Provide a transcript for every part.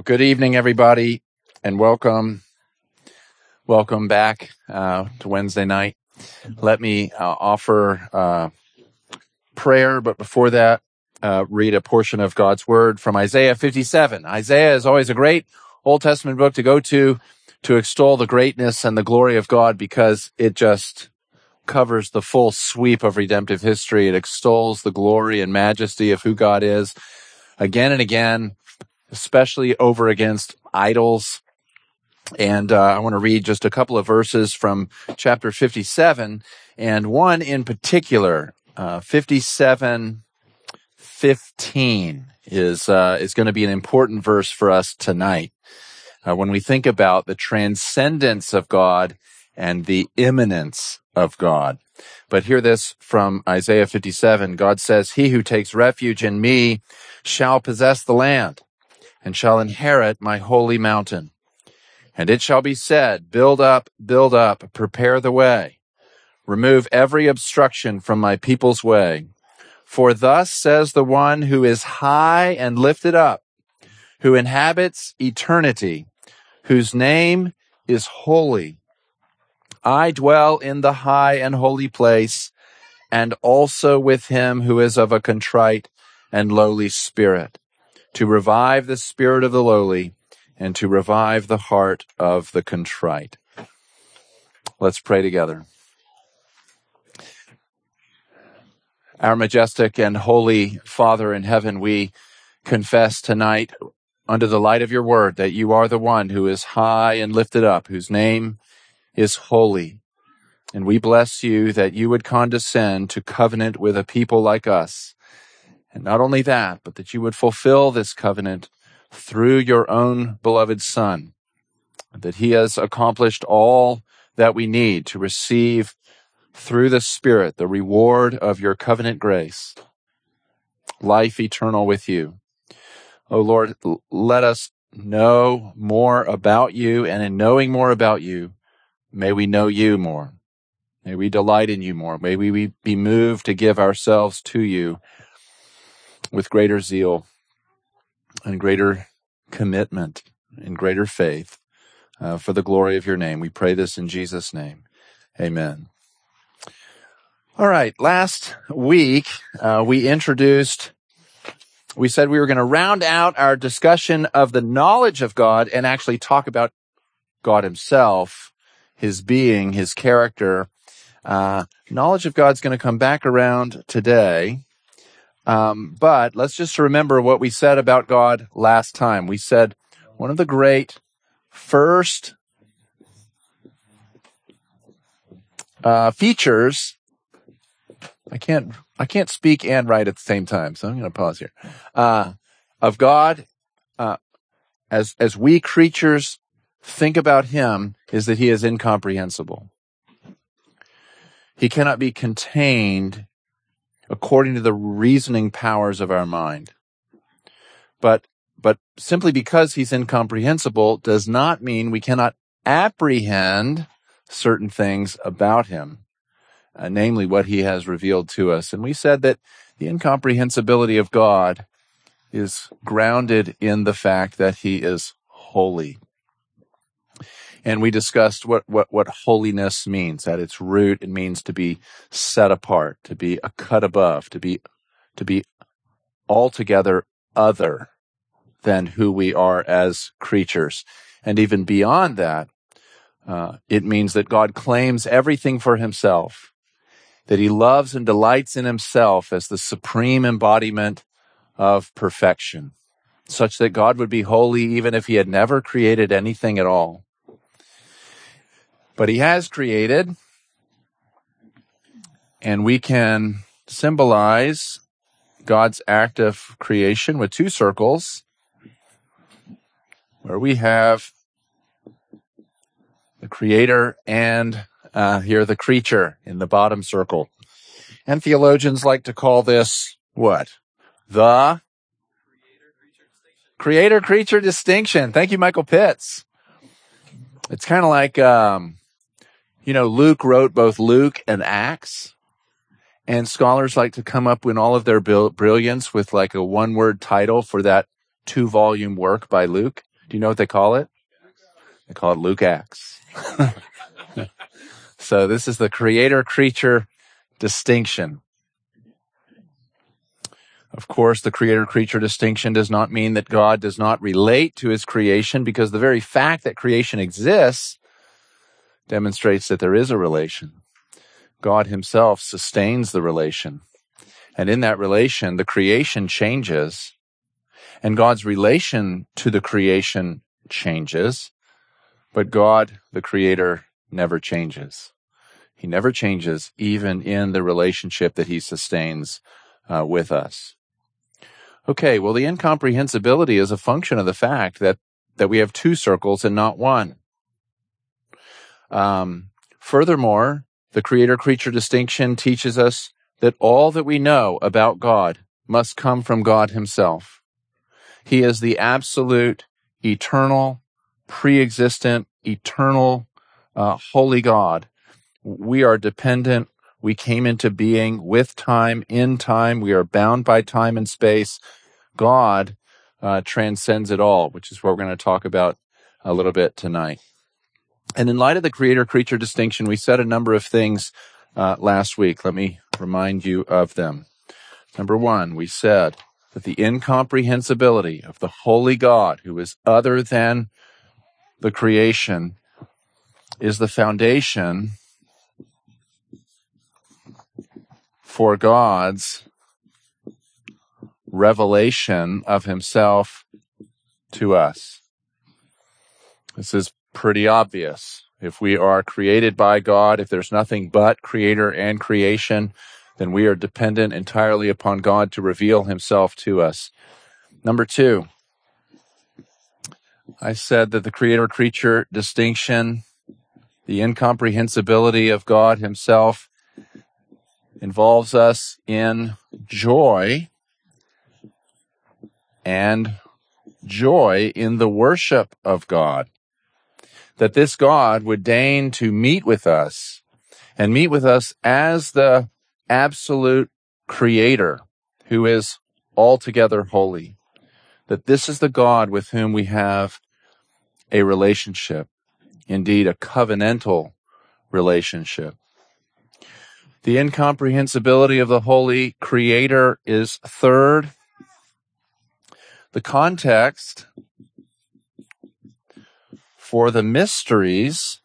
Good evening, everybody, and welcome back to Wednesday night. Let me offer prayer, but before that, read a portion of God's Word from Isaiah 57. Isaiah is always a great Old Testament book to go to extol the greatness and the glory of God, because it just covers the full sweep of redemptive history. It extols the glory and majesty of who God is again and again, especially over against idols. And I want to read just a couple of verses from chapter 57, and one in particular, 57:15 is going to be an important verse for us tonight when we think about the transcendence of God and the immanence of God. But hear this from Isaiah 57. God says, "He who takes refuge in me shall possess the land, and shall inherit my holy mountain. And it shall be said, build up, prepare the way. Remove every obstruction from my people's way. For thus says the one who is high and lifted up, who inhabits eternity, whose name is holy. I dwell in the high and holy place, and also with him who is of a contrite and lowly spirit, to revive the spirit of the lowly, and to revive the heart of the contrite." Let's pray together. Our majestic and holy Father in heaven, we confess tonight, under the light of your word, that you are the one who is high and lifted up, whose name is holy. And we bless you that you would condescend to covenant with a people like us. And not only that, but that you would fulfill this covenant through your own beloved Son, that he has accomplished all that we need to receive through the Spirit the reward of your covenant grace, life eternal with you. Oh Lord, let us know more about you, and in knowing more about you, may we know you more. May we delight in you more. May we be moved to give ourselves to you with greater zeal and greater commitment and greater faith for the glory of your name. We pray this in Jesus' name. Amen. All right. Last week, we said we were going to round out our discussion of the knowledge of God and actually talk about God himself, his being, his character. Knowledge of God's going to come back around today. But let's just remember what we said about God last time. We said one of the great first features. I can't speak and write at the same time, so I'm going to pause here. Of God, as we creatures think about him, is that he is incomprehensible. He cannot be contained according to the reasoning powers of our mind. But simply because he's incomprehensible does not mean we cannot apprehend certain things about him, namely what he has revealed to us. And we said that the incomprehensibility of God is grounded in the fact that he is holy. And we discussed what holiness means. At its root, it means to be set apart, to be a cut above, to be altogether other than who we are as creatures. And even beyond that, it means that God claims everything for himself, that he loves and delights in himself as the supreme embodiment of perfection, such that God would be holy even if he had never created anything at all. But he has created, and we can symbolize God's act of creation with two circles, where we have the creator and here the creature in the bottom circle. And theologians like to call this what? The creator-creature distinction. Thank you, Michael Pitts. It's kind of like, Luke wrote both Luke and Acts. And scholars like to come up in all of their brilliance with like a one-word title for that 2-volume work by Luke. Do you know what they call it? They call it Luke Acts. So this is the creator-creature distinction. Of course, the creator-creature distinction does not mean that God does not relate to his creation, because the very fact that creation exists demonstrates that there is a relation. God himself sustains the relation. And in that relation, the creation changes, and God's relation to the creation changes, but God, the creator, never changes. He never changes, even in the relationship that he sustains with us. Okay, well, the incomprehensibility is a function of the fact that we have two circles and not one. Furthermore, the creator-creature distinction teaches us that all that we know about God must come from God himself. He is the absolute, eternal, pre-existent, eternal, holy God. We are dependent. We came into being with time, in time. We are bound by time and space. God transcends it all, which is what we're going to talk about a little bit tonight. And in light of the creator-creature distinction, we said a number of things last week. Let me remind you of them. Number one, we said that the incomprehensibility of the holy God, who is other than the creation, is the foundation for God's revelation of himself to us. This is pretty obvious. If we are created by God, if there's nothing but creator and creation, then we are dependent entirely upon God to reveal himself to us. Number two, I said that the creator-creature distinction, the incomprehensibility of God himself, involves us in joy, and joy in the worship of God. That this God would deign to meet with us, and meet with us as the absolute creator who is altogether holy. That this is the God with whom we have a relationship, indeed a covenantal relationship. The incomprehensibility of the holy creator is third. The context for the mysteries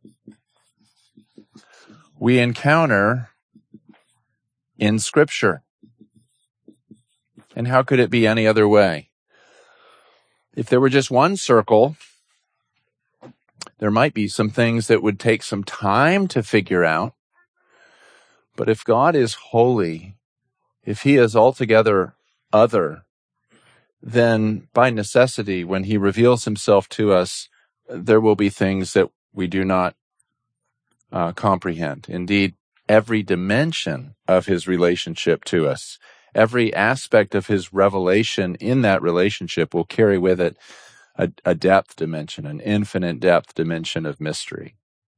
we encounter in Scripture. And how could it be any other way? If there were just one circle, there might be some things that would take some time to figure out. But if God is holy, if he is altogether other, then by necessity, when he reveals himself to us, there will be things that we do not comprehend. Indeed, every dimension of his relationship to us, every aspect of his revelation in that relationship will carry with it a depth dimension, an infinite depth dimension of mystery.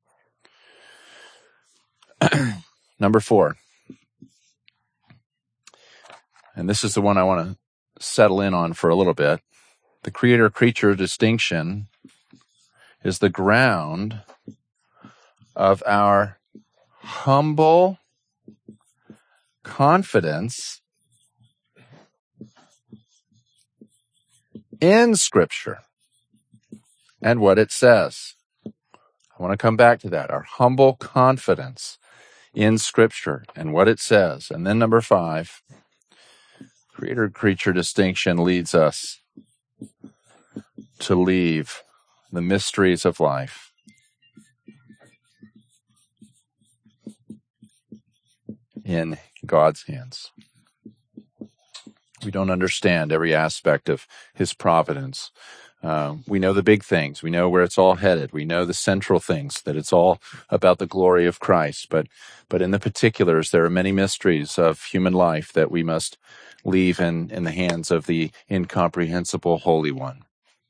Number four, and this is the one I want to settle in on for a little bit. The creator-creature distinction is the ground of our humble confidence in Scripture and what it says. I want to come back to that. Our humble confidence in Scripture and what it says. And then number five, creator-creature distinction leads us to leave the mysteries of life in God's hands. We don't understand every aspect of his providence. We know the big things. We know where it's all headed. We know the central things, that it's all about the glory of Christ. But in the particulars, there are many mysteries of human life that we must leave in the hands of the incomprehensible Holy One.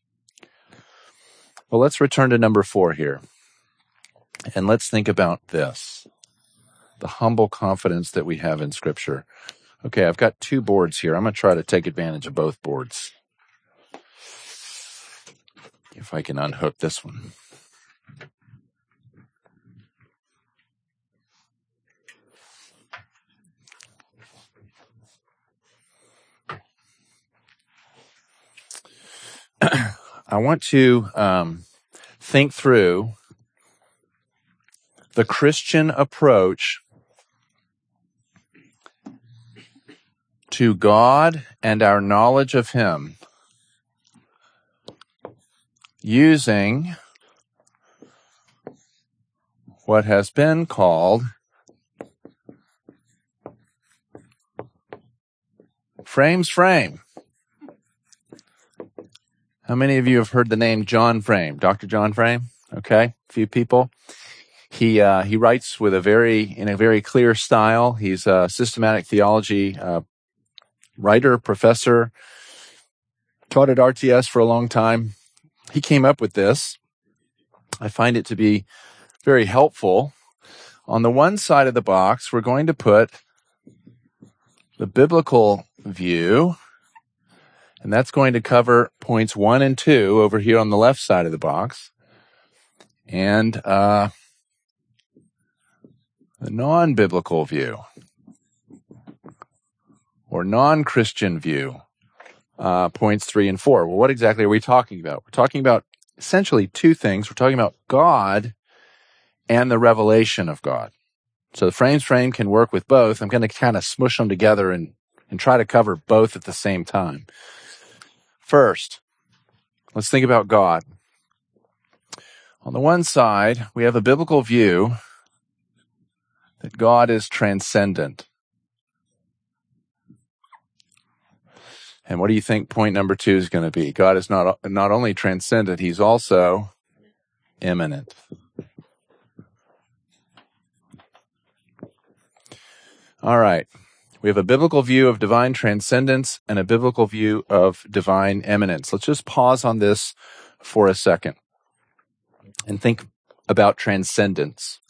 Well, let's return to number four here. And let's think about this, the humble confidence that we have in Scripture. Okay, I've got two boards here. I'm going to try to take advantage of both boards. if I can unhook this one. I want to think through the Christian approach to God and our knowledge of Him using what has been called Frame's Frame. How many of you have heard the name John Frame? Dr. John Frame? Okay, a few people. He writes in a very clear style. He's a systematic theology writer, professor, taught at RTS for a long time. He came up with this. I find it to be very helpful. On the one side of the box, we're going to put the biblical view, and that's going to cover points 1 and 2 over here on the left side of the box. And the non-biblical view or non-Christian view, points 3 and 4. Well, what exactly are we talking about? We're talking about essentially two things. We're talking about God and the revelation of God. So the Frame's Frame can work with both. I'm going to kind of smush them together and try to cover both at the same time. First, let's think about God. On the one side, we have a biblical view that God is transcendent. And what do you think point number 2 is going to be? God is not only transcendent, He's also immanent. All right. We have a biblical view of divine transcendence and a biblical view of divine immanence. Let's just pause on this for a second and think about transcendence.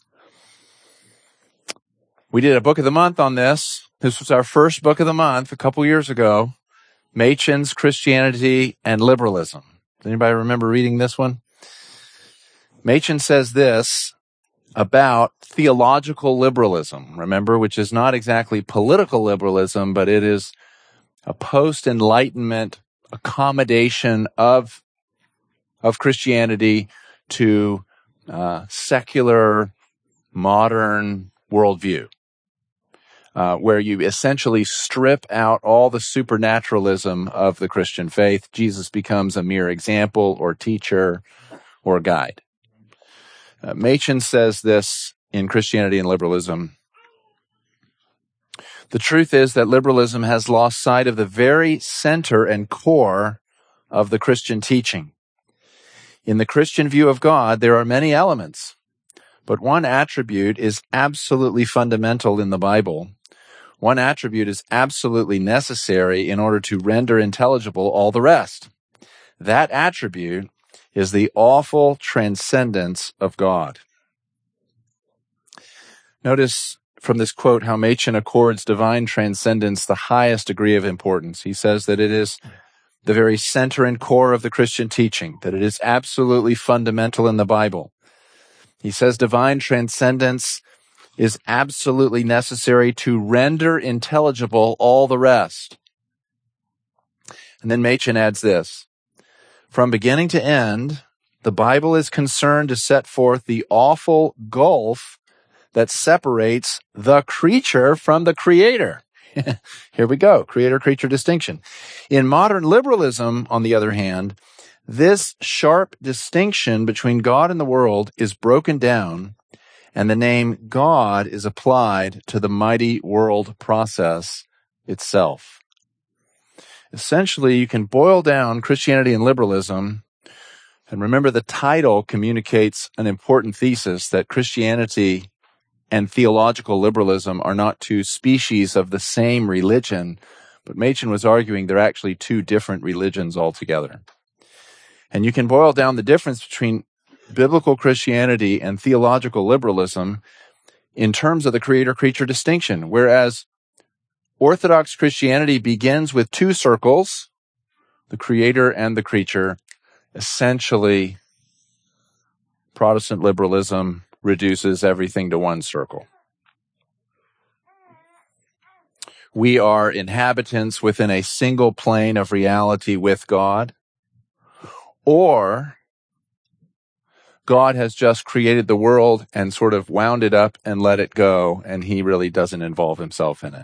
We did a book of the month on this. This was our first book of the month a couple years ago. Machen's Christianity and Liberalism. Does anybody remember reading this one? Machen says this about theological liberalism, remember, which is not exactly political liberalism, but it is a post-Enlightenment accommodation of Christianity to secular, modern worldview, where you essentially strip out all the supernaturalism of the Christian faith. Jesus becomes a mere example or teacher or guide. Machen says this in Christianity and Liberalism. The truth is that liberalism has lost sight of the very center and core of the Christian teaching. In the Christian view of God, there are many elements, but one attribute is absolutely fundamental in the Bible. One attribute is absolutely necessary in order to render intelligible all the rest. That attribute is the awful transcendence of God. Notice from this quote how Machen accords divine transcendence the highest degree of importance. He says that it is the very center and core of the Christian teaching, that it is absolutely fundamental in the Bible. He says divine transcendence is absolutely necessary to render intelligible all the rest. And then Machen adds this. From beginning to end, the Bible is concerned to set forth the awful gulf that separates the creature from the creator. Here we go, creator-creature distinction. In modern liberalism, on the other hand, this sharp distinction between God and the world is broken down, and the name God is applied to the mighty world process itself. Essentially, you can boil down Christianity and liberalism, and remember the title communicates an important thesis that Christianity and theological liberalism are not two species of the same religion, but Machen was arguing they're actually two different religions altogether. And you can boil down the difference between biblical Christianity and theological liberalism in terms of the creator-creature distinction, whereas Orthodox Christianity begins with two circles, the creator and the creature, Essentially, Protestant liberalism reduces everything to one circle. We are inhabitants within a single plane of reality with God, or God has just created the world and sort of wound it up and let it go, and he really doesn't involve himself in it.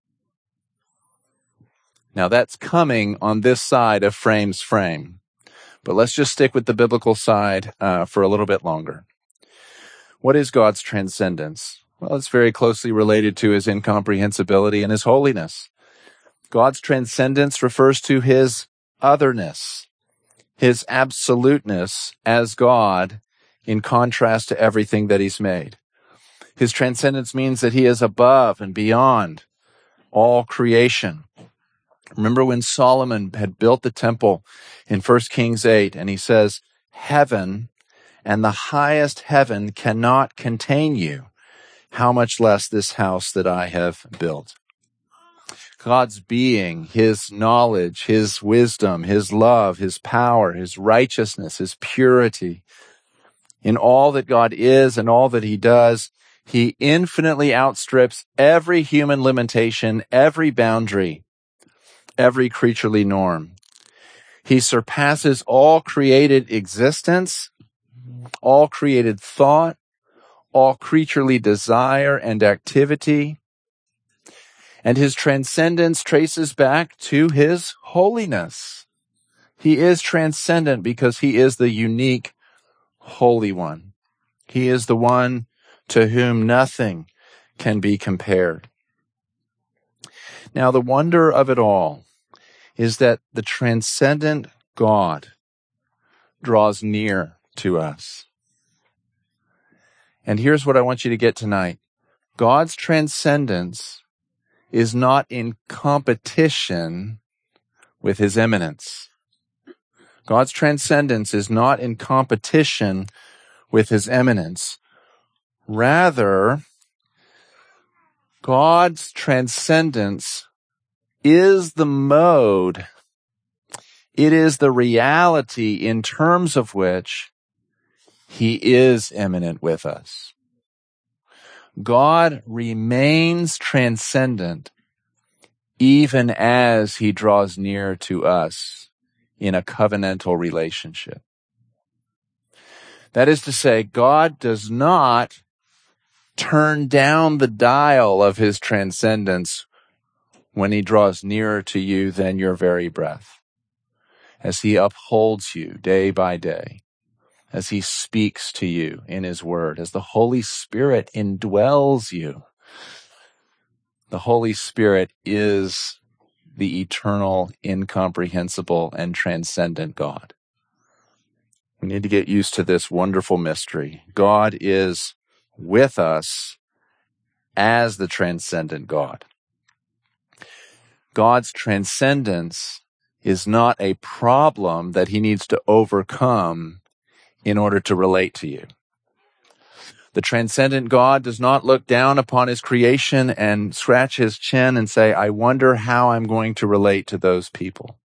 Now that's coming on this side of Frame's frame, but let's just stick with the biblical side for a little bit longer. What is God's transcendence? Well, it's very closely related to his incomprehensibility and his holiness. God's transcendence refers to his otherness, his absoluteness as God in contrast to everything that he's made. His transcendence means that he is above and beyond all creation. Remember when Solomon had built the temple in 1 Kings 8, and he says, "Heaven and the highest heaven cannot contain you. How much less this house that I have built." God's being, his knowledge, his wisdom, his love, his power, his righteousness, his purity, in all that God is and all that he does, he infinitely outstrips every human limitation, every boundary, every creaturely norm. He surpasses all created existence, all created thought, all creaturely desire and activity. And his transcendence traces back to his holiness. He is transcendent because he is the unique Holy One. He is the one to whom nothing can be compared. Now, the wonder of it all is that the transcendent God draws near to us. And here's what I want you to get tonight. God's transcendence is not in competition with his immanence. God's transcendence is not in competition with his immanence. Rather, God's transcendence is the mode, it is the reality in terms of which he is immanent with us. God remains transcendent even as he draws near to us in a covenantal relationship. That is to say, God does not turn down the dial of his transcendence when he draws nearer to you than your very breath, as he upholds you day by day, as he speaks to you in his word, as the Holy Spirit indwells you. The Holy Spirit is the eternal, incomprehensible, and transcendent God. We need to get used to this wonderful mystery. God is with us as the transcendent God. God's transcendence is not a problem that he needs to overcome in order to relate to you. The transcendent God does not look down upon his creation and scratch his chin and say, "I wonder how I'm going to relate to those people."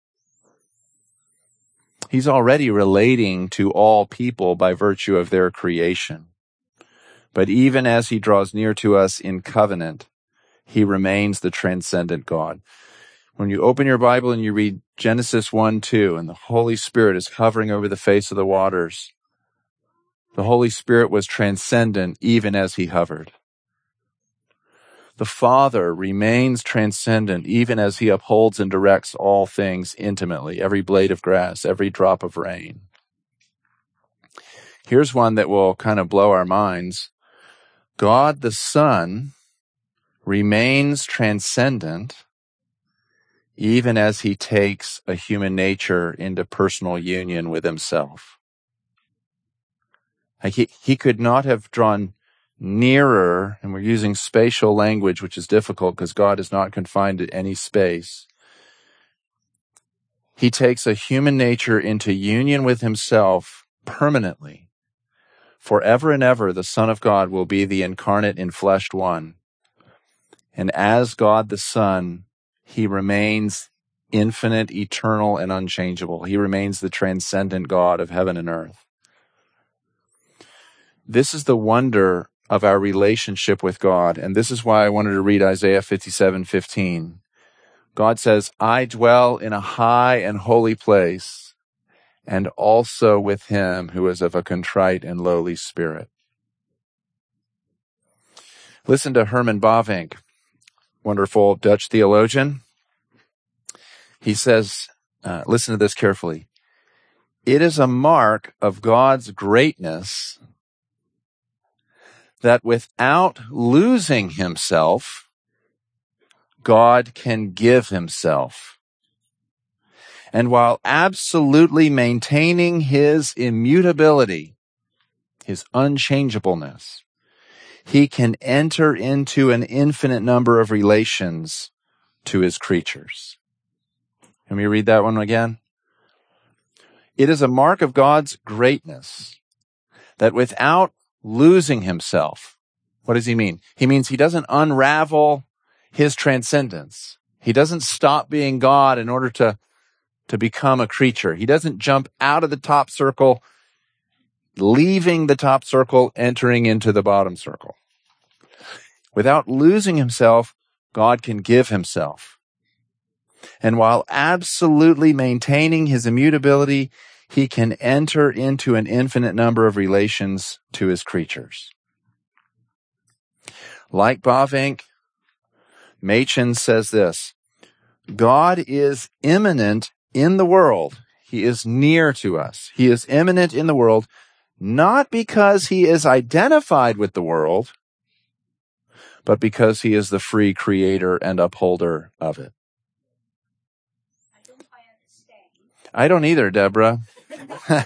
He's already relating to all people by virtue of their creation. But even as he draws near to us in covenant, he remains the transcendent God. When you open your Bible and you read Genesis 1:2, and the Holy Spirit is hovering over the face of the waters, the Holy Spirit was transcendent even as he hovered. The Father remains transcendent even as he upholds and directs all things intimately, every blade of grass, every drop of rain. Here's one that will kind of blow our minds. God the Son remains transcendent even as he takes a human nature into personal union with himself. He could not have drawn nearer, and we're using spatial language, which is difficult because God is not confined to any space. He takes a human nature into union with himself permanently. Forever and ever, the Son of God will be the incarnate enfleshed one. And as God the Son, he remains infinite, eternal, and unchangeable. He remains the transcendent God of heaven and earth. This is the wonder of our relationship with God, and this is why I wanted to read Isaiah 57:15. God says, I dwell in a high and holy place, and also with him who is of a contrite and lowly spirit. Listen to Herman Bavinck, wonderful Dutch theologian. He says, listen to this carefully. It is a mark of God's greatness that without losing himself, God can give himself. And while absolutely maintaining his immutability, his unchangeableness, he can enter into an infinite number of relations to his creatures. Let me read that one again. It is a mark of God's greatness that without losing himself, what does he mean? He means he doesn't unravel his transcendence. He doesn't stop being God in order to become a creature. He doesn't jump out of the top circle, leaving the top circle, entering into the bottom circle. Without losing himself, God can give himself. And while absolutely maintaining his immutability, he can enter into an infinite number of relations to his creatures. Like Bavinck, Machen says this, God is immanent in the world. He is near to us. He is immanent in the world, not because he is identified with the world, but because he is the free creator and upholder of it. I don't quite understand. I don't either, Deborah. Because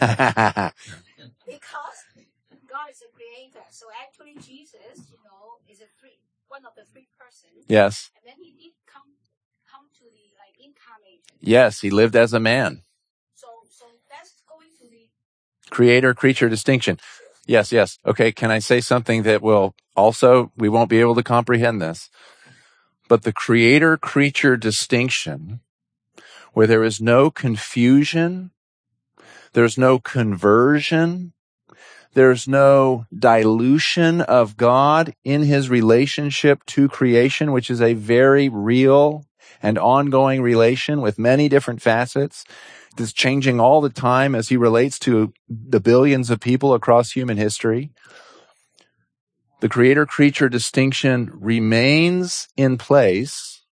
God is a creator, so actually Jesus, is one of the three persons. Yes. And then he did come to the incarnation. Yes, he lived as a man. So that's going to the Creator-creature distinction. Yes. Okay, can I say something that we won't be able to comprehend this. But the creator-creature distinction, where there is no confusion, there's no conversion, there's no dilution of God in his relationship to creation, which is a very real and ongoing relation with many different facets. That's changing all the time as he relates to the billions of people across human history. The creator-creature distinction remains in place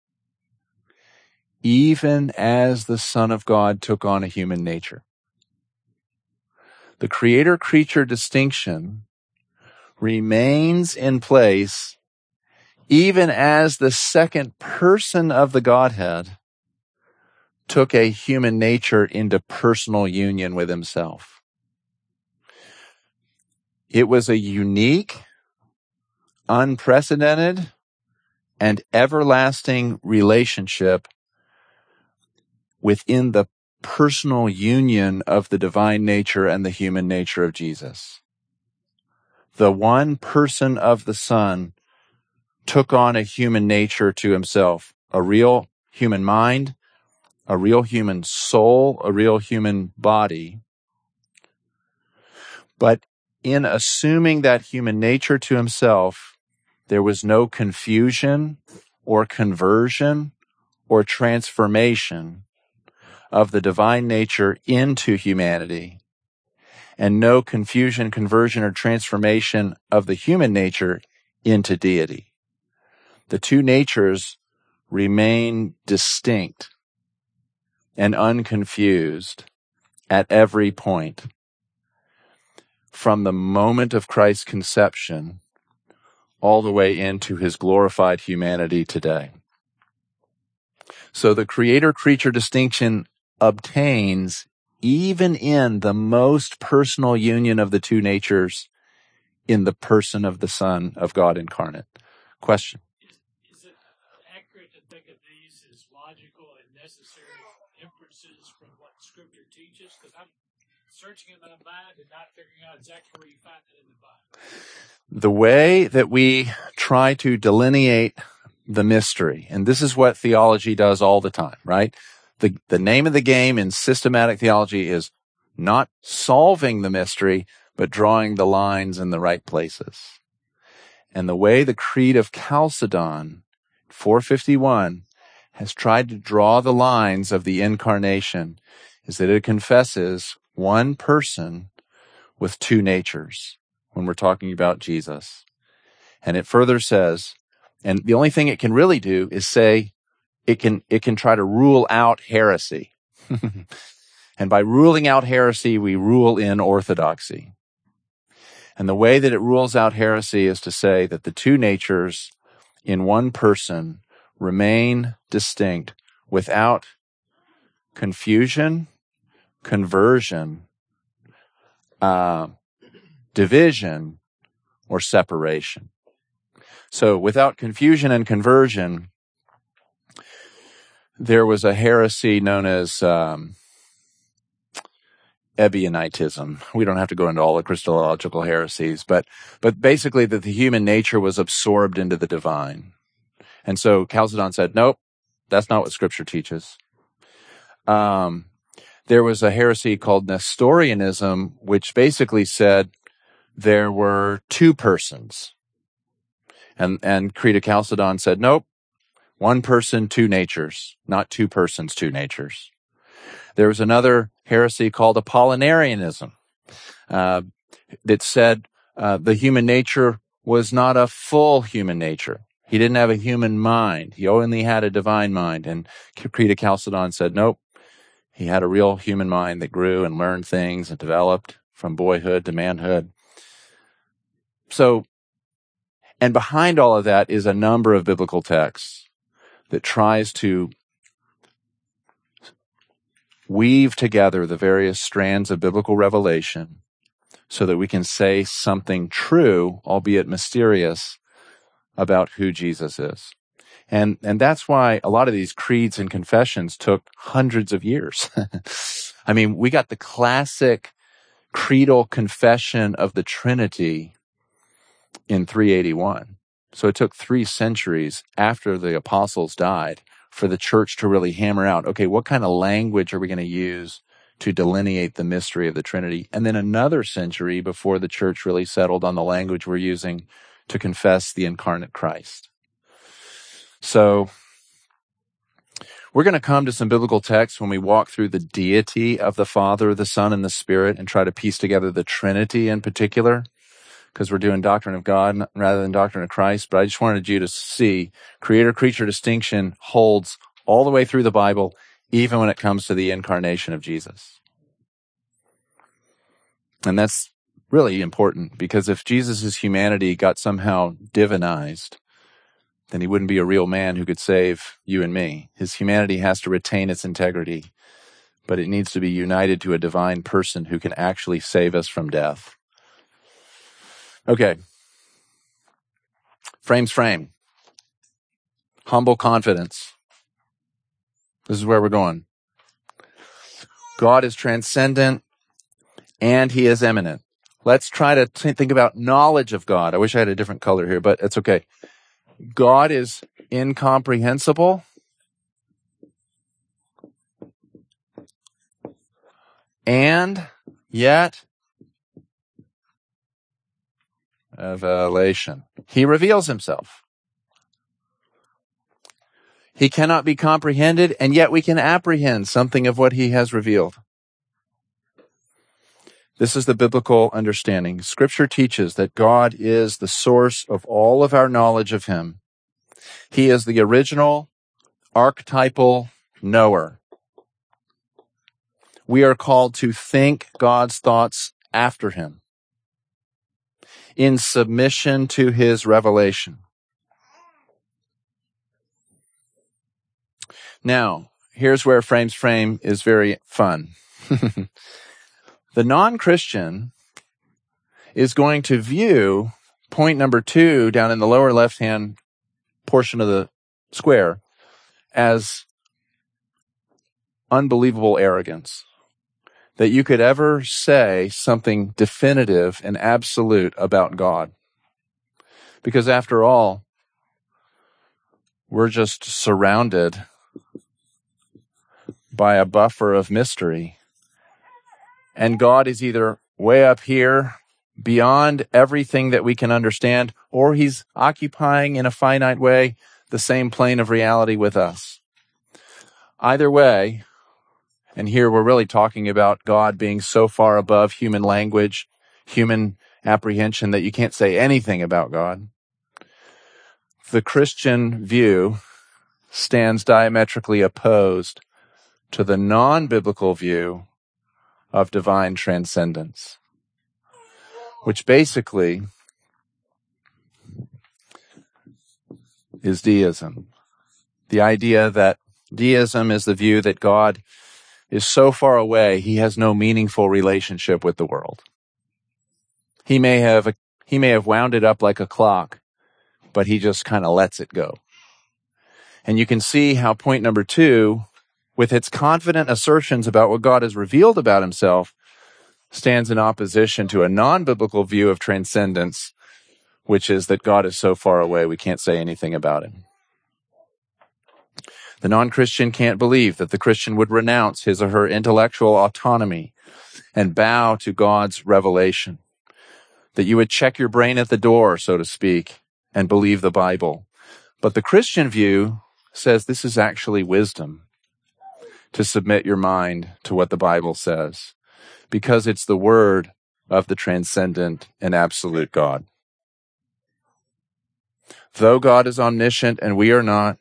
even as the Son of God took on a human nature. The creator-creature distinction remains in place even as the second person of the Godhead took a human nature into personal union with himself. It was a unique, unprecedented, and everlasting relationship within the personal union of the divine nature and the human nature of Jesus. The one person of the Son took on a human nature to himself, a real human mind, a real human soul, a real human body. But in assuming that human nature to himself, there was no confusion or conversion or transformation of the divine nature into humanity, and no confusion, conversion, or transformation of the human nature into deity. The two natures remain distinct and unconfused at every point, from the moment of Christ's conception all the way into his glorified humanity today. So the creator-creature distinction obtains even in the most personal union of the two natures in the person of the Son of God incarnate. Question? Is it accurate to think of these as logical and necessary inferences from what Scripture teaches? Because I'm searching in my mind and not figuring out exactly where you find it in the Bible. The way that we try to delineate the mystery, and this is what theology does all the time, right? The name of the game in systematic theology is not solving the mystery, but drawing the lines in the right places. And the way the Creed of Chalcedon, 451, has tried to draw the lines of the incarnation is that it confesses one person with two natures when we're talking about Jesus. And it further says, and the only thing it can really do is say it can try to rule out heresy. And by ruling out heresy, we rule in orthodoxy. And the way that it rules out heresy is to say that the two natures in one person remain distinct without confusion, conversion, division, or separation. So without confusion and conversion, there was a heresy known as Ebionitism. We don't have to go into all the Christological heresies, but basically that the human nature was absorbed into the divine. And so Chalcedon said, nope, that's not what Scripture teaches. There was a heresy called Nestorianism, which basically said there were two persons. And Creed of Chalcedon said, nope, one person, two natures, not two persons, two natures. There was another heresy called Apollinarianism that said the human nature was not a full human nature. He didn't have a human mind. He only had a divine mind. And Creed of Chalcedon said, nope, he had a real human mind that grew and learned things and developed from boyhood to manhood. So, and behind all of that is a number of biblical texts that tries to weave together the various strands of biblical revelation so that we can say something true, albeit mysterious, about who Jesus is. And that's why a lot of these creeds and confessions took hundreds of years. I mean, we got the classic creedal confession of the Trinity in 381. So it took 3 centuries after the apostles died for the church to really hammer out, okay, what kind of language are we going to use to delineate the mystery of the Trinity? And then another century before the church really settled on the language we're using to confess the incarnate Christ. So we're going to come to some biblical texts when we walk through the deity of the Father, the Son, and the Spirit and try to piece together the Trinity in particular, because we're doing doctrine of God rather than doctrine of Christ. But I just wanted you to see creator-creature distinction holds all the way through the Bible, even when it comes to the incarnation of Jesus. And that's really important, because if Jesus' humanity got somehow divinized, then he wouldn't be a real man who could save you and me. His humanity has to retain its integrity, but it needs to be united to a divine person who can actually save us from death. Okay. Frame. Humble confidence. This is where we're going. God is transcendent and he is immanent. Let's try to think about knowledge of God. I wish I had a different color here, but it's okay. God is incomprehensible and yet revelation. He reveals himself. He cannot be comprehended, and yet we can apprehend something of what he has revealed. This is the biblical understanding. Scripture teaches that God is the source of all of our knowledge of him. He is the original archetypal knower. We are called to think God's thoughts after him, in submission to his revelation. Now, here's where frame is very fun. The non-Christian is going to view point number 2 down in the lower left-hand portion of the square as unbelievable arrogance. That you could ever say something definitive and absolute about God. Because after all, we're just surrounded by a buffer of mystery. And God is either way up here, beyond everything that we can understand, or he's occupying in a finite way the same plane of reality with us. Either way, and here we're really talking about God being so far above human language, human apprehension, that you can't say anything about God. The Christian view stands diametrically opposed to the non-biblical view of divine transcendence, which basically is deism. The idea that deism is the view that God is so far away, he has no meaningful relationship with the world. He may have wound it up like a clock, but he just kind of lets it go. And you can see how point number 2, with its confident assertions about what God has revealed about himself, stands in opposition to a non-biblical view of transcendence, which is that God is so far away we can't say anything about him. The non-Christian can't believe that the Christian would renounce his or her intellectual autonomy and bow to God's revelation, that you would check your brain at the door, so to speak, and believe the Bible. But the Christian view says this is actually wisdom, to submit your mind to what the Bible says, because it's the word of the transcendent and absolute God. Though God is omniscient and we are not,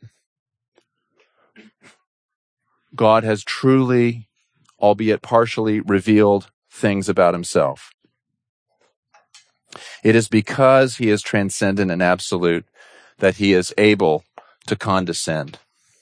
God has truly, albeit partially, revealed things about himself. It is because he is transcendent and absolute that he is able to condescend.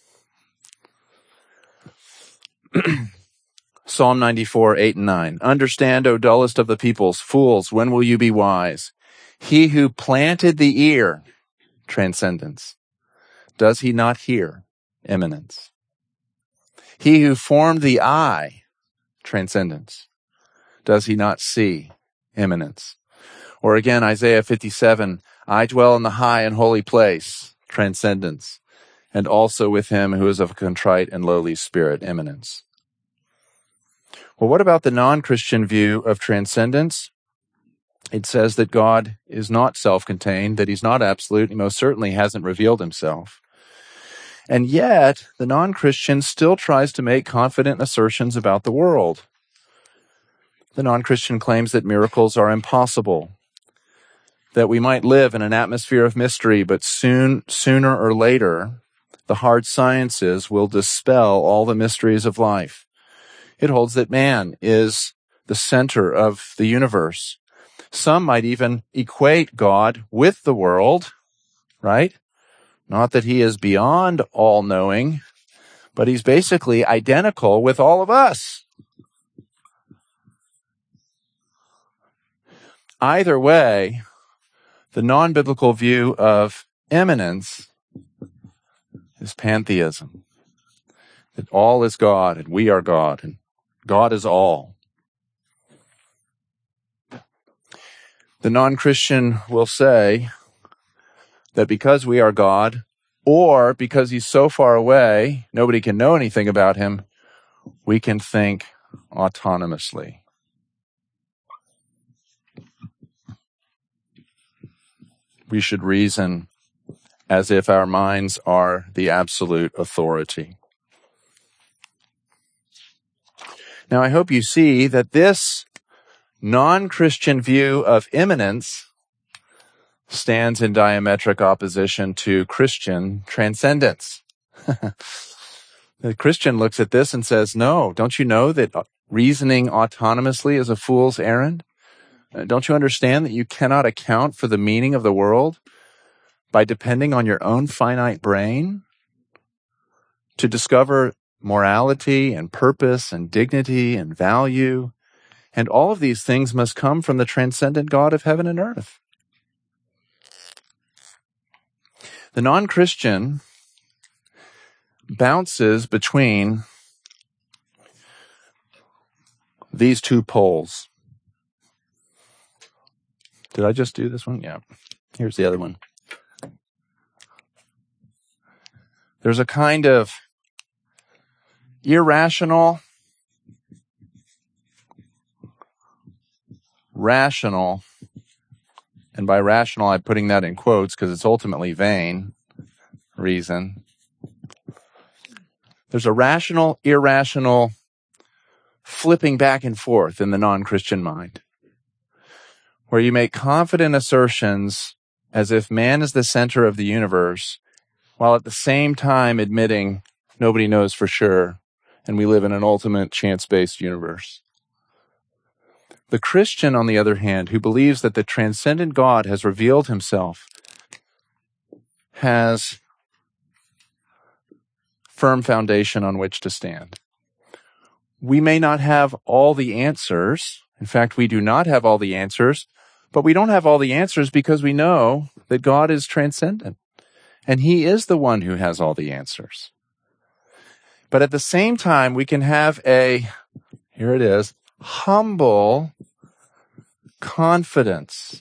Psalm 94, 8 and 9. Understand, O dullest of the peoples, fools, when will you be wise? He who planted the ear, transcendence, does he not hear? Immanence. He who formed the eye, transcendence, does he not see? Immanence. Or again, Isaiah 57, I dwell in the high and holy place, transcendence, and also with him who is of a contrite and lowly spirit, immanence. Well, what about the non-Christian view of transcendence? It says that God is not self-contained, that he's not absolute, he most certainly hasn't revealed himself. And yet, the non-Christian still tries to make confident assertions about the world. The non-Christian claims that miracles are impossible, that we might live in an atmosphere of mystery, but sooner or later, the hard sciences will dispel all the mysteries of life. It holds that man is the center of the universe. Some might even equate God with the world, right? Not that he is beyond all knowing, but he's basically identical with all of us. Either way, the non-biblical view of immanence is pantheism. That all is God and we are God and God is all. The non-Christian will say that because we are God, or because he's so far away, nobody can know anything about him, we can think autonomously. We should reason as if our minds are the absolute authority. Now, I hope you see that this non-Christian view of immanence stands in diametric opposition to Christian transcendence. The Christian looks at this and says, no, don't you know that reasoning autonomously is a fool's errand? Don't you understand that you cannot account for the meaning of the world by depending on your own finite brain to discover morality and purpose and dignity and value? And all of these things must come from the transcendent God of heaven and earth. The non-Christian bounces between these two poles. Did I just do this one? Yeah. Here's the other one. There's a kind of irrational, rational, and by rational, I'm putting that in quotes because it's ultimately vain reason. There's a rational, irrational flipping back and forth in the non-Christian mind, where you make confident assertions as if man is the center of the universe, while at the same time admitting nobody knows for sure, and we live in an ultimate chance-based universe. The Christian, on the other hand, who believes that the transcendent God has revealed himself, has firm foundation on which to stand. We may not have all the answers. In fact, we do not have all the answers, but we don't have all the answers because we know that God is transcendent, and he is the one who has all the answers. But at the same time, we can have here it is, humble confidence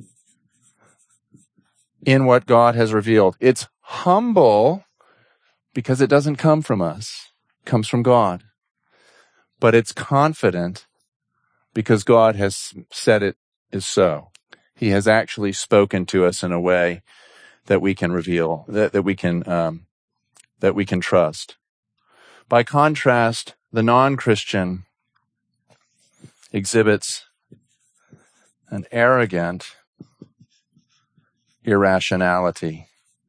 in what God has revealed. It's humble because it doesn't come from us. It comes from God. But it's confident because God has said it is so. He has actually spoken to us in a way that we can reveal, that we can trust. By contrast, the non-Christian exhibits an arrogant irrationality,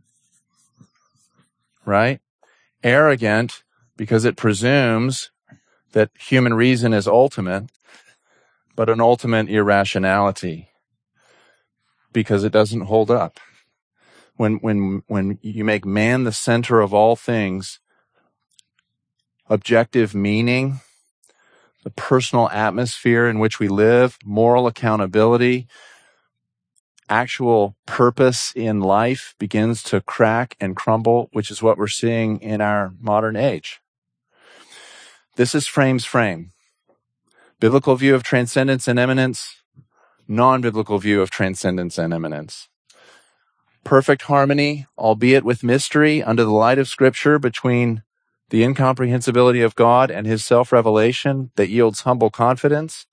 right? Arrogant because it presumes that human reason is ultimate, but an ultimate irrationality because it doesn't hold up. When you make man the center of all things, objective meaning, the personal atmosphere in which we live, moral accountability, actual purpose in life begins to crack and crumble, which is what we're seeing in our modern age. This is Frame's frame. Biblical view of transcendence and immanence, non-biblical view of transcendence and immanence. Perfect harmony, albeit with mystery, under the light of Scripture between the incomprehensibility of God and his self-revelation that yields humble confidence,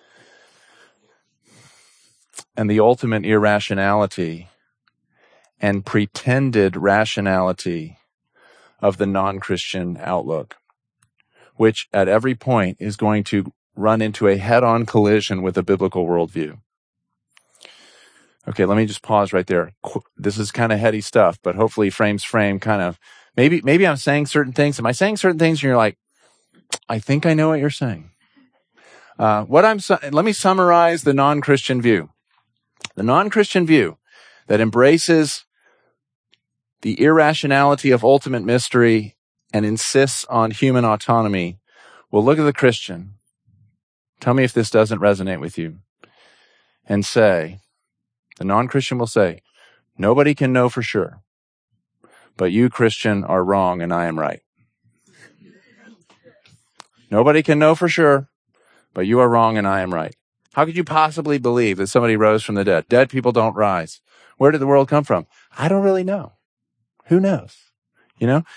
and the ultimate irrationality and pretended rationality of the non-Christian outlook, which at every point is going to run into a head-on collision with a biblical worldview. Okay, let me just pause right there. This is kind of heady stuff, but hopefully Frame's frame kind of, maybe I'm saying certain things. Am I saying certain things and you're like, I think I know what you're saying. Let me summarize the non-Christian view. The non-Christian view that embraces the irrationality of ultimate mystery and insists on human autonomy will look at the Christian, tell me if this doesn't resonate with you, and say, the non-Christian will say, nobody can know for sure, but you, Christian, are wrong and I am right. Nobody can know for sure, but you are wrong and I am right. How could you possibly believe that somebody rose from the dead? Dead people don't rise. Where did the world come from? I don't really know. Who knows? You know?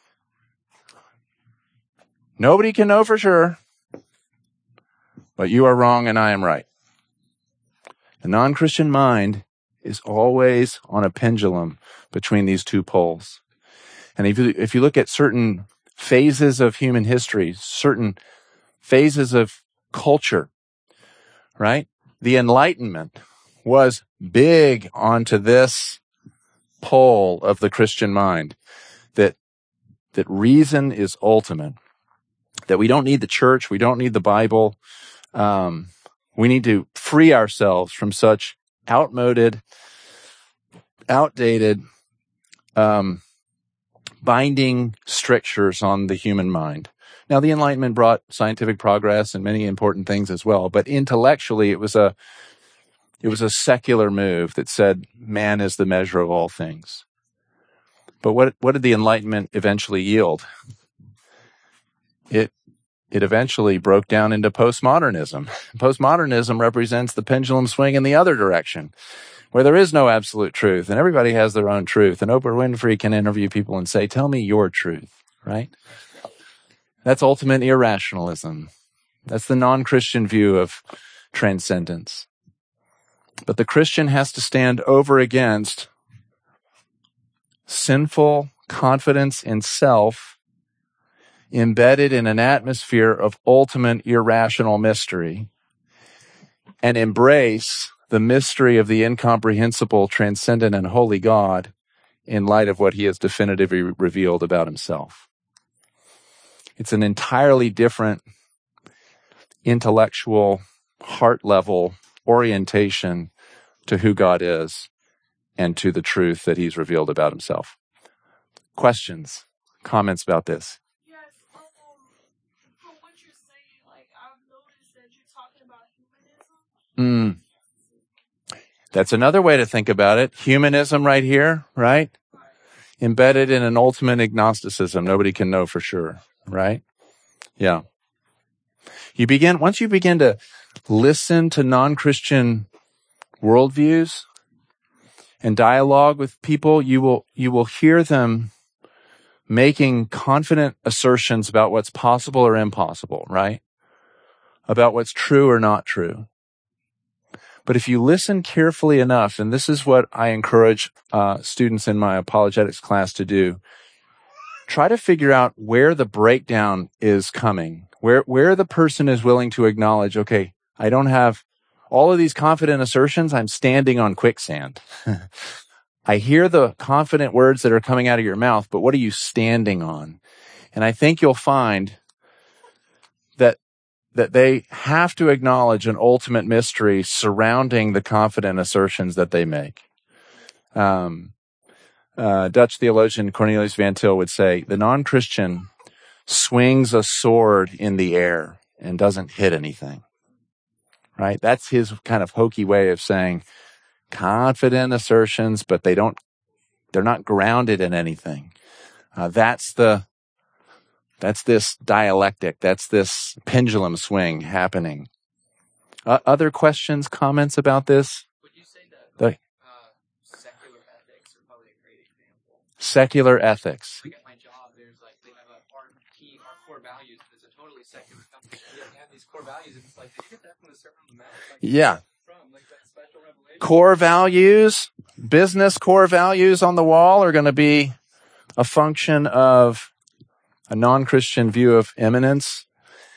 Nobody can know for sure, but you are wrong and I am right. The non-Christian mind is always on a pendulum between these two poles. And if you look at certain phases of human history, certain phases of culture, right? The Enlightenment was big onto this pole of the Christian mind, that reason is ultimate, that we don't need the church, we don't need the Bible. We need to free ourselves from such outdated, binding strictures on the human mind. Now, the Enlightenment brought scientific progress and many important things as well, but intellectually, it was a secular move that said man is the measure of all things. But what did the Enlightenment eventually yield? It eventually broke down into postmodernism. Postmodernism represents the pendulum swing in the other direction, where there is no absolute truth, and everybody has their own truth. And Oprah Winfrey can interview people and say, tell me your truth, right? That's ultimate irrationalism. That's the non-Christian view of transcendence. But the Christian has to stand over against sinful confidence in self embedded in an atmosphere of ultimate irrational mystery and embrace the mystery of the incomprehensible, transcendent, and holy God in light of what he has definitively revealed about himself. It's an entirely different intellectual, heart-level orientation to who God is and to the truth that he's revealed about himself. Questions, comments about this? Yes, from what you're saying, like, I've noticed that you're talking about humanism. That's another way to think about it. Humanism right here, right? Embedded in an ultimate agnosticism. Nobody can know for sure, right? Yeah. Once you begin to listen to non-Christian worldviews and dialogue with people, you will hear them making confident assertions about what's possible or impossible, right? About what's true or not true. But if you listen carefully enough, and this is what I encourage students in my apologetics class to do, try to figure out where the breakdown is coming, where the person is willing to acknowledge, okay, I don't have all of these confident assertions, I'm standing on quicksand. I hear the confident words that are coming out of your mouth, but what are you standing on? And I think you'll find that they have to acknowledge an ultimate mystery surrounding the confident assertions that they make. Dutch theologian Cornelius Van Til would say, the non-Christian swings a sword in the air and doesn't hit anything, right? That's his kind of hokey way of saying confident assertions, but they're not grounded in anything. That's this dialectic. That's this pendulum swing happening. Other questions, comments about this? Would you say that secular ethics are probably a great example? Secular ethics. Like at my job, they have our core values. It's a totally secular company. They have these core values, and it's like, did you get that from a certain amount? Yeah. From like that special revelation. Core values, business core values on the wall are going to be a function of a non-Christian view of immanence,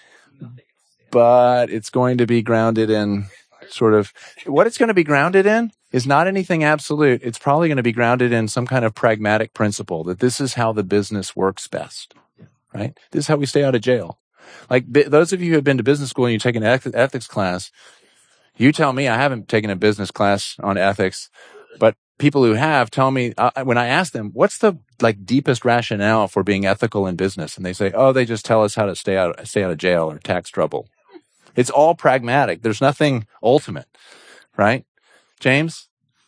but it's going to be grounded in what it's going to be grounded in is not anything absolute. It's probably going to be grounded in some kind of pragmatic principle that this is how the business works best, right? This is how we stay out of jail. Like those of you who have been to business school and you take an ethics class, you tell me, I haven't taken a business class on ethics, but people who have tell me, when I ask them, what's the deepest rationale for being ethical in business? And they say, oh, they just tell us how to stay out of jail or tax trouble. It's all pragmatic. There's nothing ultimate, right? James?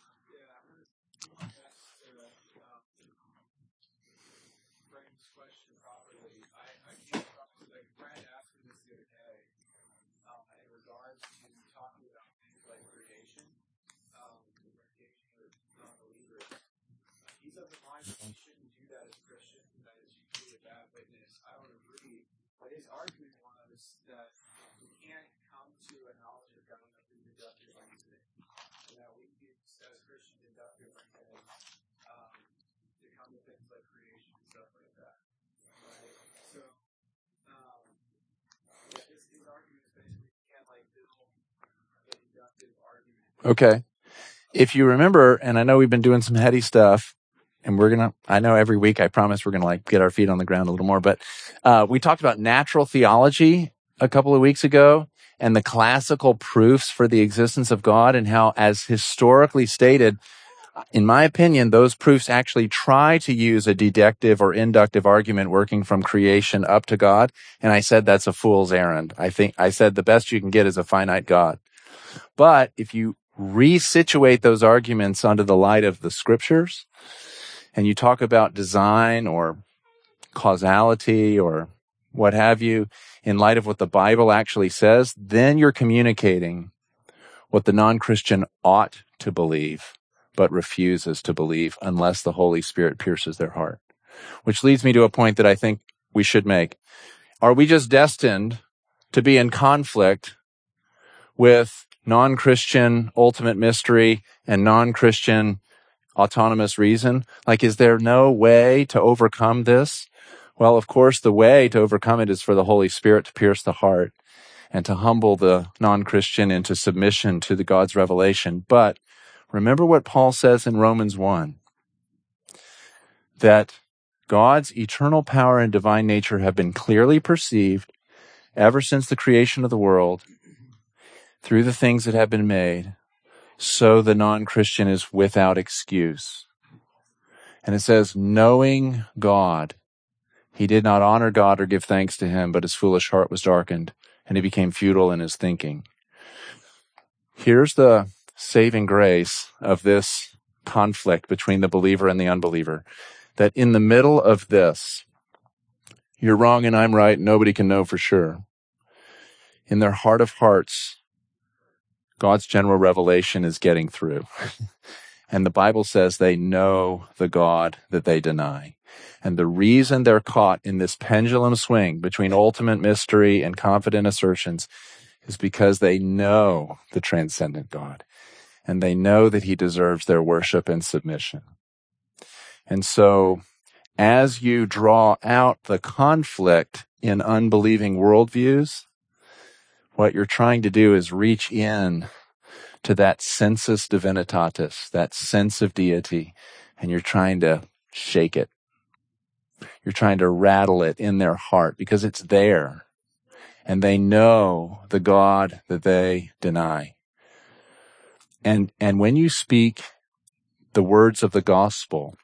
Okay. If you remember, and I know we've been doing some heady stuff, and I know every week I promise we're going to get our feet on the ground a little more, but we talked about natural theology a couple of weeks ago and the classical proofs for the existence of God and how, as historically stated, in my opinion, those proofs actually try to use a deductive or inductive argument working from creation up to God. And I said that's a fool's errand. I said the best you can get is a finite God. But if you resituate those arguments under the light of the scriptures, and you talk about design or causality or what have you, in light of what the Bible actually says, then you're communicating what the non-Christian ought to believe, but refuses to believe unless the Holy Spirit pierces their heart. Which leads me to a point that I think we should make. are we just destined to be in conflict with non-Christian ultimate mystery and non-Christian autonomous reason? Like, is there no way to overcome this? Well, of course, the way to overcome it is for the Holy Spirit to pierce the heart and to humble the non-Christian into submission to the God's revelation. But remember what Paul says in Romans 1, that God's eternal power and divine nature have been clearly perceived ever since the creation of the world through the things that have been made, so the non-Christian is without excuse. And it says, knowing God, he did not honor God or give thanks to him, but his foolish heart was darkened, and he became futile in his thinking. Here's the saving grace of this conflict between the believer and the unbeliever, that in the middle of this, you're wrong and I'm right, nobody can know for sure. In their heart of hearts, God's general revelation is getting through. And the Bible says they know the God that they deny. And the reason they're caught in this pendulum swing between ultimate mystery and confident assertions is because they know the transcendent God. And they know that he deserves their worship and submission. And so, as you draw out the conflict in unbelieving worldviews, what you're trying to do is reach in to that sensus divinitatis, that sense of deity, and you're trying to shake it. You're trying to rattle it in their heart because it's there, and they know the God that they deny. And when you speak the words of the gospel,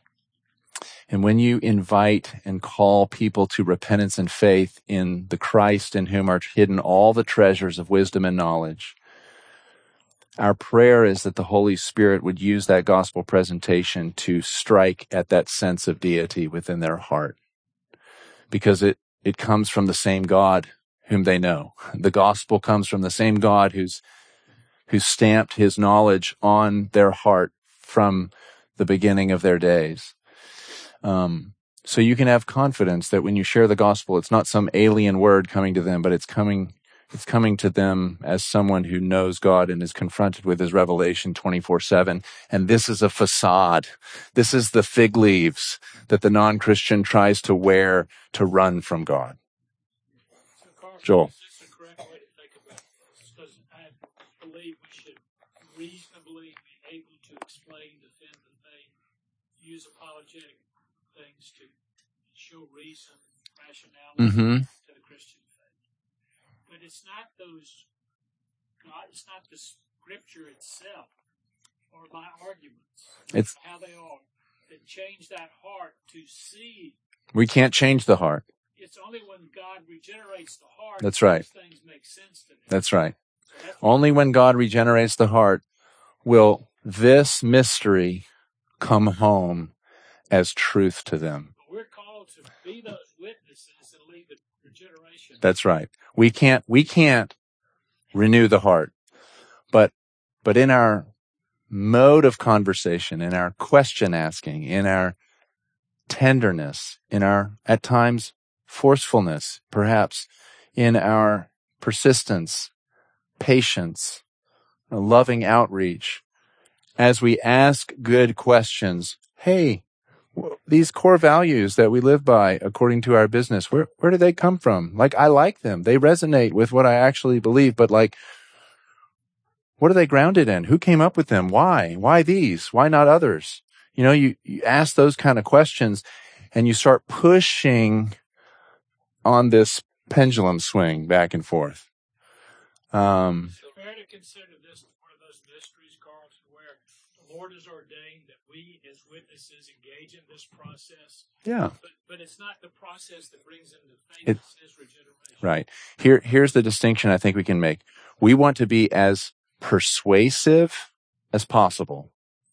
and when you invite and call people to repentance and faith in the Christ in whom are hidden all the treasures of wisdom and knowledge, our prayer is that the Holy Spirit would use that gospel presentation to strike at that sense of deity within their heart, because it comes from the same God whom they know. The gospel comes from the same God who's stamped his knowledge on their heart from the beginning of their days. So you can have confidence that when you share the gospel, it's not some alien word coming to them, but it's coming to them as someone who knows God and is confronted with his revelation 24/7. And this is a facade. This is the fig leaves that the non-Christian tries to wear to run from God. So, Carl, Joel. is this the correct way to think about this? Because I believe we should reasonably be able to explain, defend the faith, use apologetic things to show reason, rationality to the Christian faith. But it's not it's not the scripture itself or my arguments, It's how they are, that change that heart to see. We can't change the heart. It's only when God regenerates the heart That's right. that things make sense to me. That's right. So that's Only when God regenerates the heart will this mystery come home as truth to them. But we're called to be those witnesses and lead the regeneration. That's right. We can't renew the heart. But in our mode of conversation, in our question asking, in our tenderness, in our, at times, forcefulness, perhaps in our persistence, patience, loving outreach, as we ask good questions, hey, these core values that we live by according to our business, where do they come from? Like, I like them. They resonate with what I actually believe, but like, what are they grounded in? Who came up with them? Why? Why these? Why not others? You know, you ask those kind of questions and you start pushing on this pendulum swing back and forth. So fair to consider this one of those mysteries, Carlton, where the Lord has ordained that we as witnesses engage in this process. Yeah. But it's not the process that brings into faith, It's his regeneration. right. Here's the distinction I think we can make. We want to be as persuasive as possible.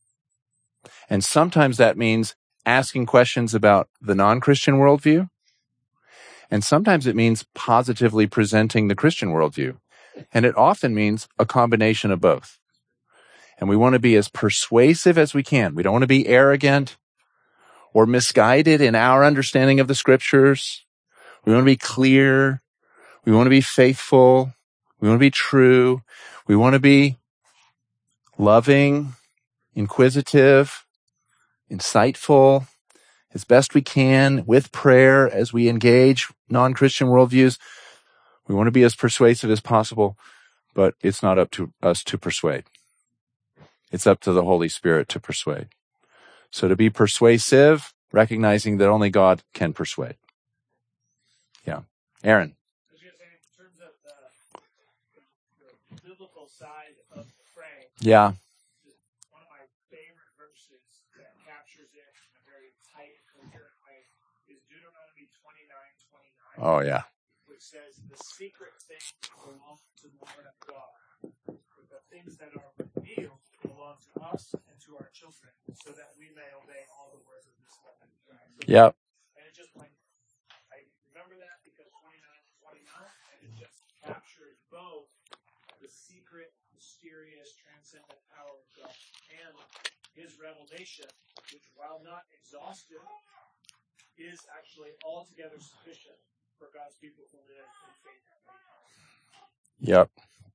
And sometimes that means asking questions about the non-Christian worldview. And sometimes it means positively presenting the Christian worldview. And it often means a combination of both. And we want to be as persuasive as we can. We don't want to be arrogant or misguided in our understanding of the scriptures We want to be clear. We want to be faithful. We want to be true. We want to be loving, inquisitive, insightful, as best we can with prayer as we engage non-Christian worldviews. We want to be as persuasive as possible, but it's not up to us to persuade. It's up to the Holy Spirit to persuade. So to be persuasive, recognizing that only God can persuade. Yeah. Aaron. I was going to say, in terms of the biblical side of the frame, Yeah. one of my favorite verses that captures it in a very tight, coherent way is Deuteronomy 29:29, Oh, yeah. which says, "The secret things belong to the Lord our God, but the things that are revealed belong to us and to our children, so that we may obey all the words of this law." So, Yep. and it just like, I remember that because 29:29, and it just captures both the secret, mysterious, transcendent power of God and his revelation, which, while not exhaustive, is actually altogether sufficient for God's people to live in faith and faith. Yep.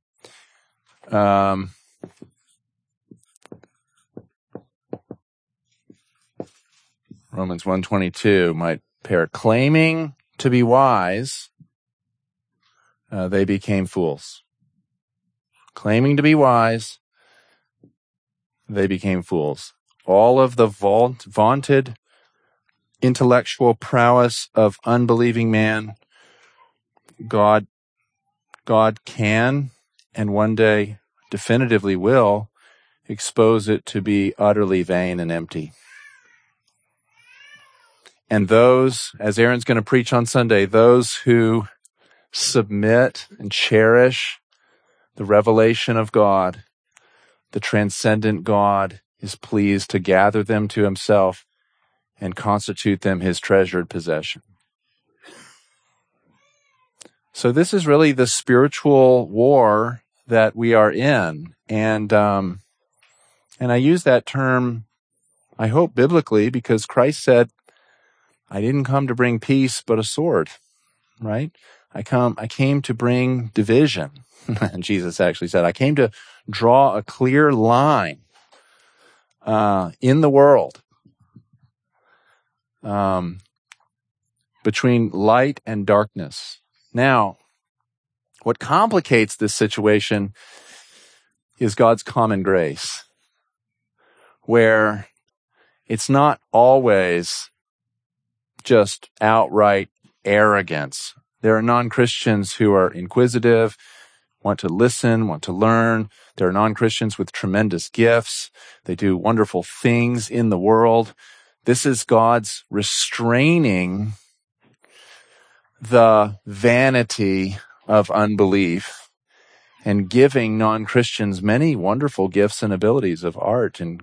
Romans 1:22 might pair claiming to be wise, they became fools. Claiming to be wise, they became fools. All of the vaunted intellectual prowess of unbelieving man, God can and one day definitively will expose it to be utterly vain and empty. And those, as Aaron's going to preach on Sunday, those who submit and cherish the revelation of God, the transcendent God, is pleased to gather them to himself and constitute them his treasured possession. So this is really the spiritual war that we are in. And I use that term, I hope, biblically, because Christ said, I didn't come to bring peace, but a sword, right? I came to bring division. And Jesus actually said, I came to draw a clear line in the world between light and darkness. Now, what complicates this situation is God's common grace, where it's not always just outright arrogance. There are non-Christians who are inquisitive, want to listen, want to learn. There are non-Christians with tremendous gifts. They do wonderful things in the world. This is God's restraining the vanity of unbelief and giving non-Christians many wonderful gifts and abilities of art and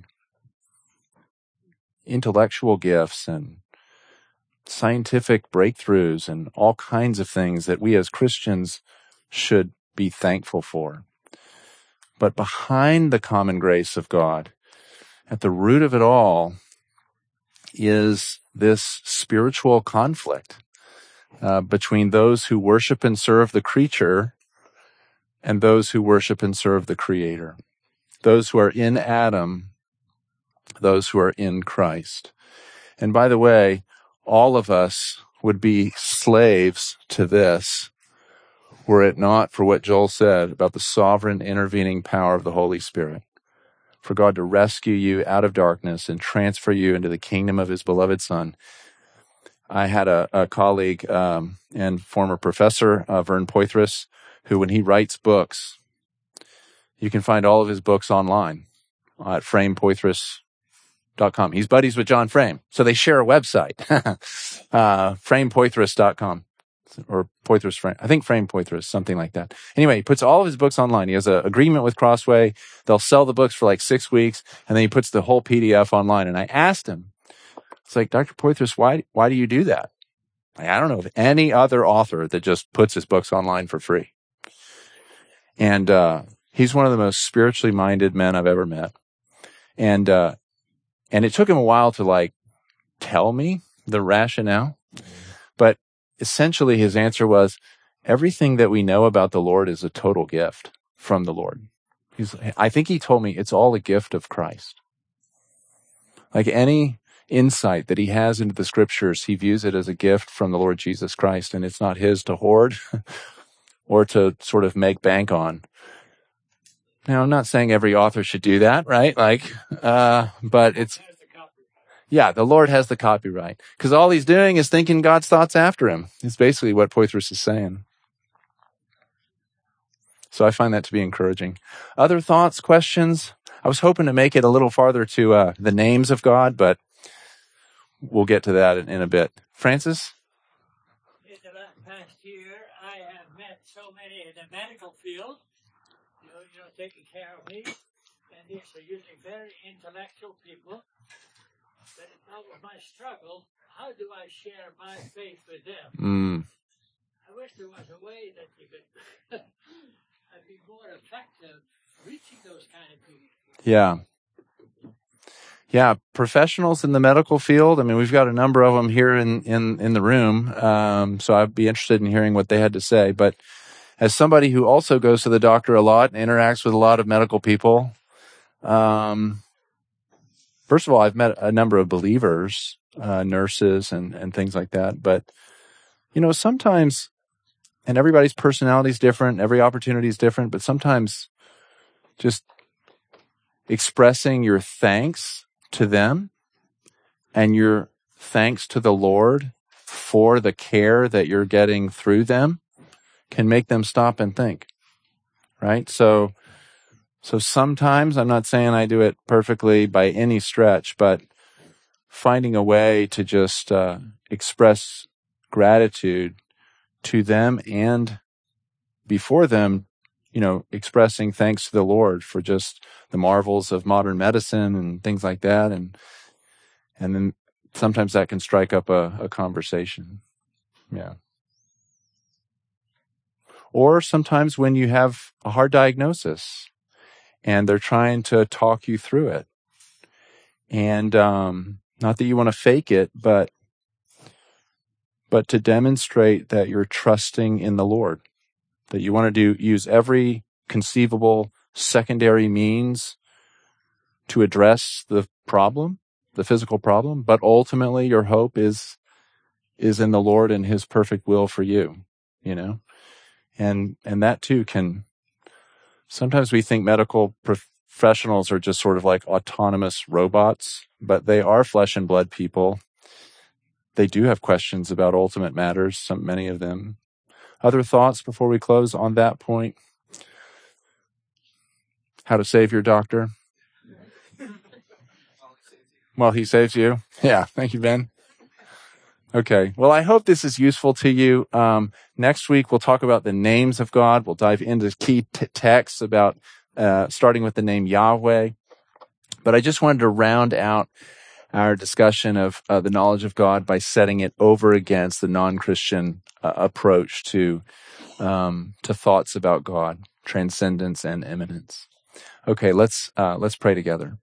intellectual gifts and scientific breakthroughs and all kinds of things that we as Christians should be thankful for. But behind the common grace of God, at the root of it all, is this spiritual conflict between those who worship and serve the creature and those who worship and serve the Creator. Those who are in Adam, those who are in Christ. And by the way, all of us would be slaves to this were it not for what Joel said about the sovereign intervening power of the Holy Spirit, for God to rescue you out of darkness and transfer you into the kingdom of his beloved Son. I had a colleague and former professor, Vern Poythress, who when he writes books, you can find all of his books online at framepoythress.com. He's buddies with John Frame, so they share a website, framepoythress.com. Or Poythress Frame. I think Frame Poythress, something like that. Anyway, he puts all of his books online. He has an agreement with Crossway. They'll sell the books for like 6 weeks, and then he puts the whole PDF online. And I asked him, it's like, Dr. Poythress, why do you do that? Like, I don't know of any other author that just puts his books online for free. And he's one of the most spiritually minded men I've ever met. And it took him a while to like tell me the rationale. But essentially his answer was, everything that we know about the Lord is a total gift from the Lord. I think he told me it's all a gift of Christ. Like any insight that he has into the scriptures, he views it as a gift from the Lord Jesus Christ, and it's not his to hoard or to sort of make bank on. Now, I'm not saying every author should do that, right? But it's, yeah, the Lord has the copyright, because all he's doing is thinking God's thoughts after him. It's basically what Poythress is saying. So I find that to be encouraging. Other thoughts, questions? I was hoping to make it a little farther to the names of God, but we'll get to that in a bit. Francis? In the past year, I have met so many in the medical field, taking care of me, and these are usually very intellectual people. But if that was my struggle, how do I share my faith with them? I wish there was a way that you could be more effective reaching those kind of people. Yeah, professionals in the medical field. I mean, we've got a number of them here in the room, so I'd be interested in hearing what they had to say. But as somebody who also goes to the doctor a lot and interacts with a lot of medical people, first of all, I've met a number of believers, nurses and things like that. But, sometimes, and everybody's personality is different, every opportunity is different, but sometimes just expressing your thanks to them and your thanks to the Lord for the care that you're getting through them can make them stop and think, right? So sometimes, I'm not saying I do it perfectly by any stretch, but finding a way to just express gratitude to them and before them, expressing thanks to the Lord for just the marvels of modern medicine and things like that. And then sometimes that can strike up a conversation. Yeah. Or sometimes when you have a hard diagnosis and they're trying to talk you through it. And not that you want to fake it, but to demonstrate that you're trusting in the Lord, that you want to use every conceivable secondary means to address the problem, the physical problem, but ultimately your hope is in the Lord and his perfect will for you, and that too can, sometimes we think medical professionals are just sort of like autonomous robots, but they are flesh and blood people. They do have questions about ultimate matters, many of them. Other thoughts before we close on that point? How to save your doctor? Well, he saves you. Yeah. Thank you, Ben. Okay. Well, I hope this is useful to you. Next week, we'll talk about the names of God. We'll dive into key texts about, starting with the name Yahweh. But I just wanted to round out our discussion of the knowledge of God by setting it over against the non-Christian approach to thoughts about God, transcendence and immanence. Okay, let's pray together.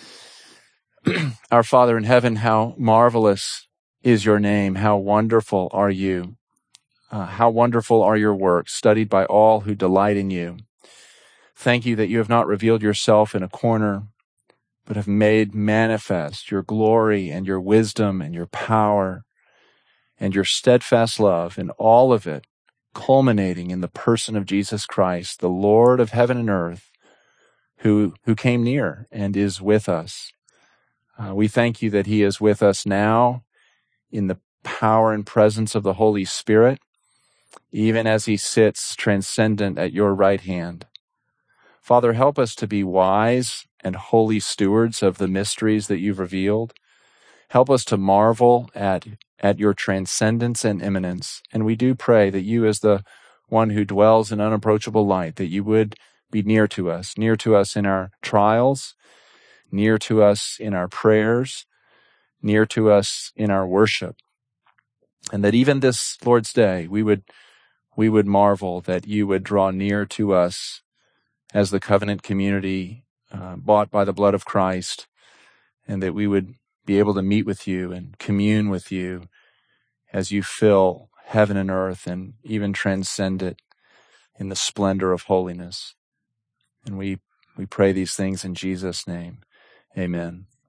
Our Father in heaven, how marvelous is your name. How wonderful are you. How wonderful are your works, studied by all who delight in you. Thank you that you have not revealed yourself in a corner, but have made manifest your glory and your wisdom and your power and your steadfast love, and all of it culminating in the person of Jesus Christ, the Lord of heaven and earth, who came near and is with us. We thank you that he is with us now in the power and presence of the Holy Spirit, even as he sits transcendent at your right hand. Father, help us to be wise and holy stewards of the mysteries that you've revealed. Help us to marvel at your transcendence and immanence. And we do pray that you, as the one who dwells in unapproachable light, that you would be near to us in our trials, near to us in our prayers, near to us in our worship. And that even this Lord's Day, we would marvel that you would draw near to us as the covenant community bought by the blood of Christ, and that we would be able to meet with you and commune with you as you fill heaven and earth and even transcend it in the splendor of holiness. And we pray these things in Jesus' name. Amen.